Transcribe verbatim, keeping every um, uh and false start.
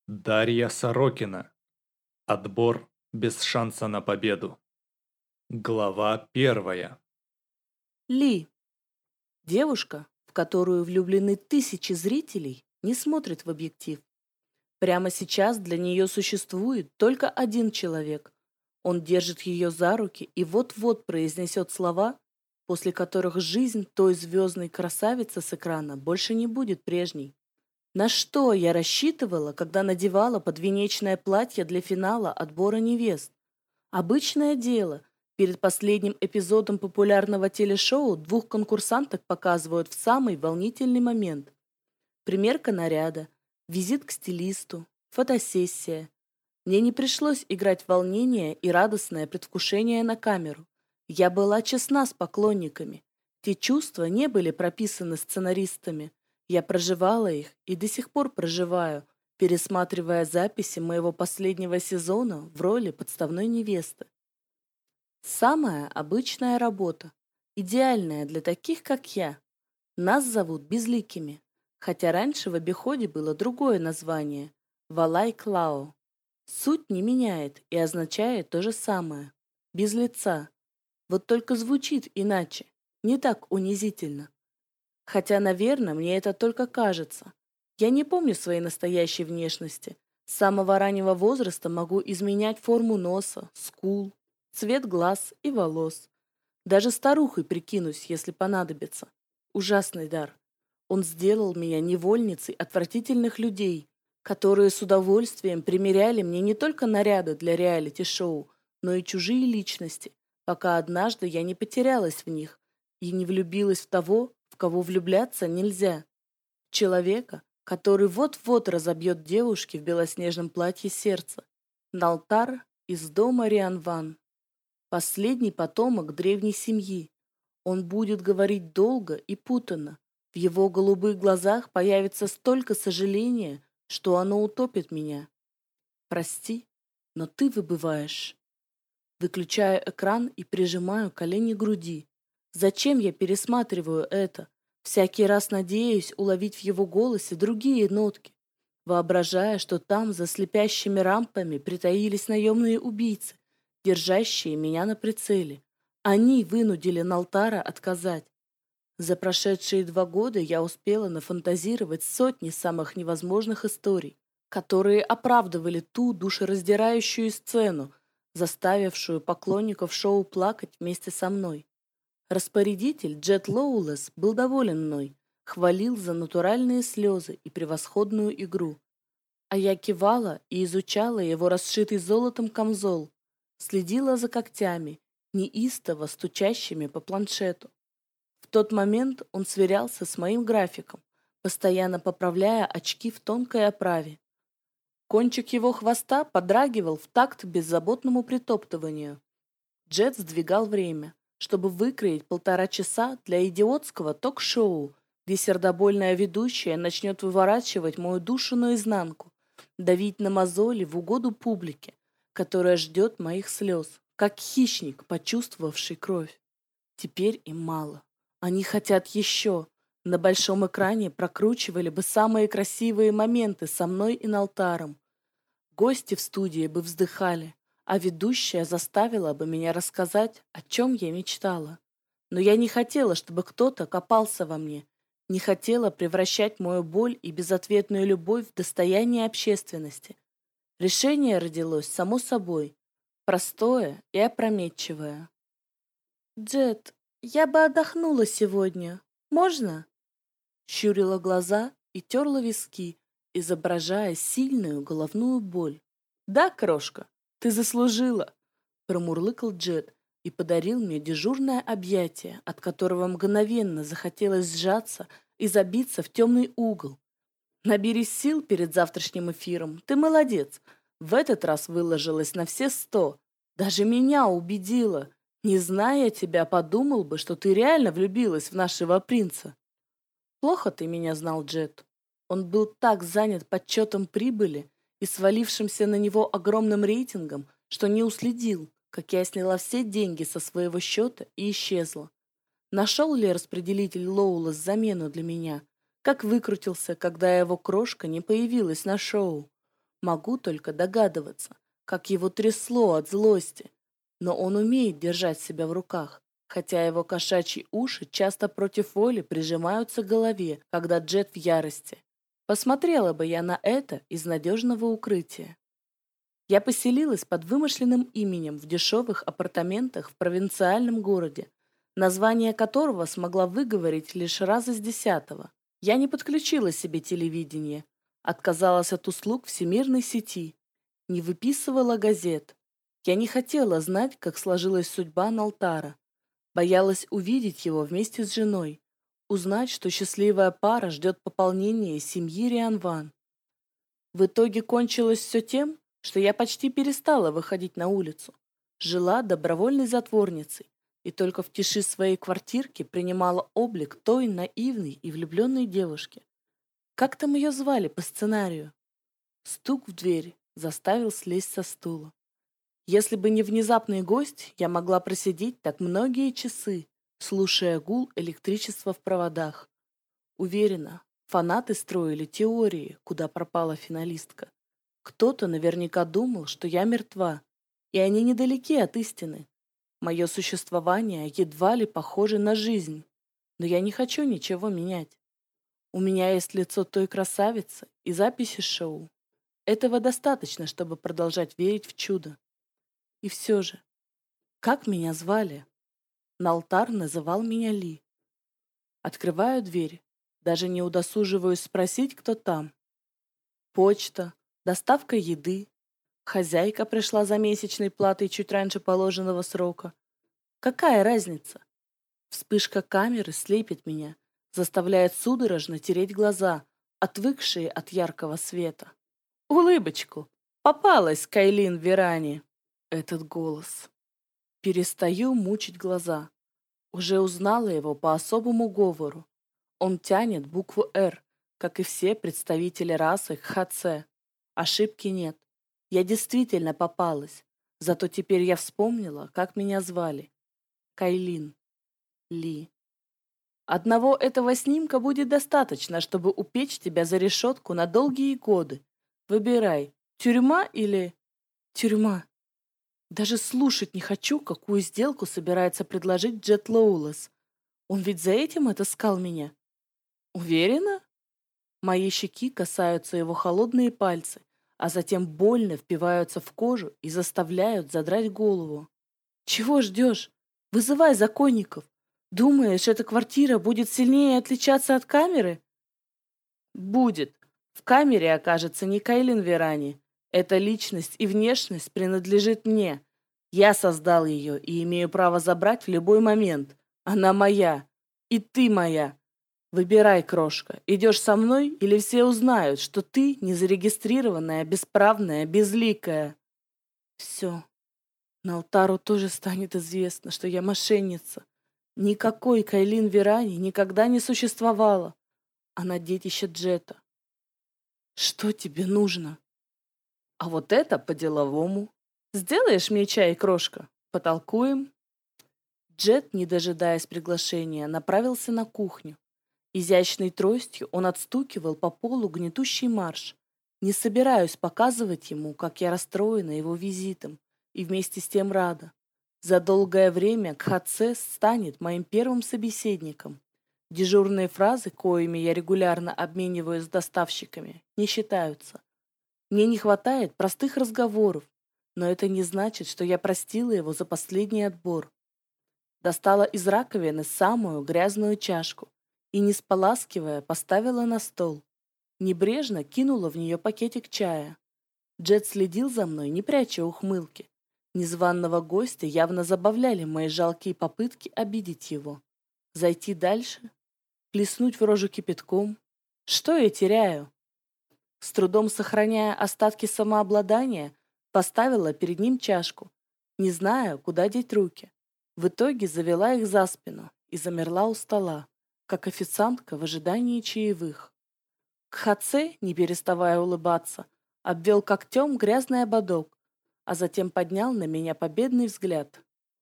Дарья Сорокина. Отбор без шанса на победу. Глава первая. Ли. Девушка, в которую влюблены тысячи зрителей, не смотрит в объектив. Прямо сейчас для нее существует только один человек. Он держит ее за руки и вот-вот произнесет слова, после которых жизнь той звездной красавицы с экрана больше не будет прежней. На что я рассчитывала, когда надевала подвенечное платье для финала отбора невест? Обычное дело. Перед последним эпизодом популярного телешоу двух конкурсанток показывают в самый волнительный момент. Примерка наряда, визит к стилисту, фотосессия. Мне не пришлось играть волнение и радостное предвкушение на камеру. Я была честна с поклонниками. Те чувства не были прописаны сценаристами. Я проживала их и до сих пор проживаю, пересматривая записи моего последнего сезона в роли подставной невесты. Самая обычная работа, идеальная для таких, как я. Нас зовут безликими, хотя раньше в обиходе было другое название – Валай-Клао. Суть не меняет и означает то же самое – без лица. Вот только звучит иначе, не так унизительно. Хотя, наверное, мне это только кажется. Я не помню своей настоящей внешности. С самого раннего возраста могу изменять форму носа, скул, цвет глаз и волос. Даже старухой прикинусь, если понадобится. Ужасный дар. Он сделал меня невольницей отвратительных людей, которые с удовольствием примеряли мне не только наряды для реалити-шоу, но и чужие личности, пока однажды я не потерялась в них и не влюбилась в того, в кого влюбляться нельзя. Человека, который вот-вот разобьет девушке в белоснежном платье сердце. Налтар из дома Рианван. Последний потомок древней семьи. Он будет говорить долго и путанно. В его голубых глазах появится столько сожаления, что оно утопит меня. Прости, но ты выбываешь. Выключаю экран и прижимаю колени к груди. Зачем я пересматриваю это? Всякий раз надеюсь уловить в его голосе другие нотки, воображая, что там за слепящими рампами притаились наемные убийцы, держащие меня на прицеле. Они вынудили Налтара отказать. За прошедшие два года я успела нафантазировать сотни самых невозможных историй, которые оправдывали ту душераздирающую сцену, заставившую поклонников шоу плакать вместе со мной. Распорядитель Джет Лоулес был доволен мной, хвалил за натуральные слезы и превосходную игру. А я кивала и изучала его расшитый золотом камзол, следила за когтями, неистово стучащими по планшету. В тот момент он сверялся с моим графиком, постоянно поправляя очки в тонкой оправе. Кончик его хвоста подрагивал в такт беззаботному притоптыванию. Джет сдвигал время, чтобы выкроить полтора часа для идиотского ток-шоу, где сердобольная ведущая начнет выворачивать мою душу наизнанку, давить на мозоли в угоду публике, которая ждет моих слез, как хищник, почувствовавший кровь. Теперь им мало. Они хотят еще. На большом экране прокручивали бы самые красивые моменты со мной и Налтаром. Гости в студии бы вздыхали, а ведущая заставила бы меня рассказать, о чем я мечтала. Но я не хотела, чтобы кто-то копался во мне, не хотела превращать мою боль и безответную любовь в достояние общественности. Решение родилось само собой, простое и опрометчивое. «Джет, я бы отдохнула сегодня. Можно?» Щурила глаза и терла виски, изображая сильную головную боль. «Да, крошка, ты заслужила!» Промурлыкал Джет и подарил мне дежурное объятие, от которого мгновенно захотелось сжаться и забиться в темный угол. «Наберись сил перед завтрашним эфиром. Ты молодец. В этот раз выложилась на все сто. Даже меня убедила. Не зная тебя, подумал бы, что ты реально влюбилась в нашего принца». Плохо ты меня знал, Джет. Он был так занят подсчетом прибыли и свалившимся на него огромным рейтингом, что не уследил, как я сняла все деньги со своего счета и исчезла. Нашел ли распределитель Лоулас замену для меня? Как выкрутился, когда его крошка не появилась на шоу? Могу только догадываться, как его трясло от злости, но он умеет держать себя в руках, хотя его кошачьи уши часто против воли прижимаются к голове, когда Джет в ярости. Посмотрела бы я на это из надежного укрытия. Я поселилась под вымышленным именем в дешевых апартаментах в провинциальном городе, название которого смогла выговорить лишь раз из десятого. Я не подключила себе телевидение, отказалась от услуг всемирной сети, не выписывала газет. Я не хотела знать, как сложилась судьба Налтара. Боялась увидеть его вместе с женой, узнать, что счастливая пара ждет пополнения семьи Рианван. В итоге кончилось все тем, что я почти перестала выходить на улицу, жила добровольной затворницей и только в тиши своей квартирки принимала облик той наивной и влюбленной девушки. Как там ее звали по сценарию? Стук в дверь заставил слезть со стула. Если бы не внезапный гость, я могла просидеть так многие часы, слушая гул электричества в проводах. Уверена, фанаты строили теории, куда пропала финалистка. Кто-то наверняка думал, что я мертва, и они недалеки от истины. Мое существование едва ли похоже на жизнь, но я не хочу ничего менять. У меня есть лицо той красавицы и записи шоу. Этого достаточно, чтобы продолжать верить в чудо. И все же, как меня звали? Налтар называл меня Ли. Открываю дверь, даже не удосуживаюсь спросить, кто там. Почта, доставка еды. Хозяйка пришла за месячной платой чуть раньше положенного срока. Какая разница? Вспышка камеры слепит меня, заставляет судорожно тереть глаза, отвыкшие от яркого света. Улыбочку! Попалась Кайлин Верани. Этот голос. Перестаю мучить глаза. Уже узнала его по особому говору. Он тянет букву «Р», как и все представители расы Хацэ. Ошибки нет. Я действительно попалась. Зато теперь я вспомнила, как меня звали. Кайлин. Ли. Одного этого снимка будет достаточно, чтобы упечь тебя за решетку на долгие годы. Выбирай, тюрьма или... Тюрьма. Даже слушать не хочу, какую сделку собирается предложить Джет Лоулес. Он ведь за этим отыскал меня. Уверена? Мои щеки касаются его холодные пальцы, а затем больно впиваются в кожу и заставляют задрать голову. Чего ждешь? Вызывай законников. Думаешь, эта квартира будет сильнее отличаться от камеры? Будет. В камере окажется не Кайлин Верани. Эта личность и внешность принадлежит мне. Я создал ее и имею право забрать в любой момент. Она моя. И ты моя. Выбирай, крошка, идешь со мной или все узнают, что ты незарегистрированная, бесправная, безликая. Все. Налтару тоже станет известно, что я мошенница. Никакой Кайлин Верани никогда не существовало. Она детище Джета. Что тебе нужно? А вот это по-деловому. Сделаешь мне чай, крошка? Потолкуем? Джет, не дожидаясь приглашения, направился на кухню. Изящной тростью он отстукивал по полу гнетущий марш. Не собираюсь показывать ему, как я расстроена его визитом, и вместе с тем рада. За долгое время Кхацэ станет моим первым собеседником. Дежурные фразы, коими я регулярно обмениваюсь с доставщиками, не считаются. Мне не хватает простых разговоров, но это не значит, что я простила его за последний отбор. Достала из раковины самую грязную чашку и, не споласкивая, поставила на стол. Небрежно кинула в нее пакетик чая. Джет следил за мной, не пряча ухмылки. Незваного гостя явно забавляли мои жалкие попытки обидеть его. Зайти дальше? Плеснуть в рожу кипятком? Что я теряю? С трудом сохраняя остатки самообладания, поставила перед ним чашку, не зная, куда деть руки. В итоге завела их за спину и замерла у стола, как официантка в ожидании чаевых. Кхацэ, не переставая улыбаться, обвел когтем грязный ободок, а затем поднял на меня победный взгляд.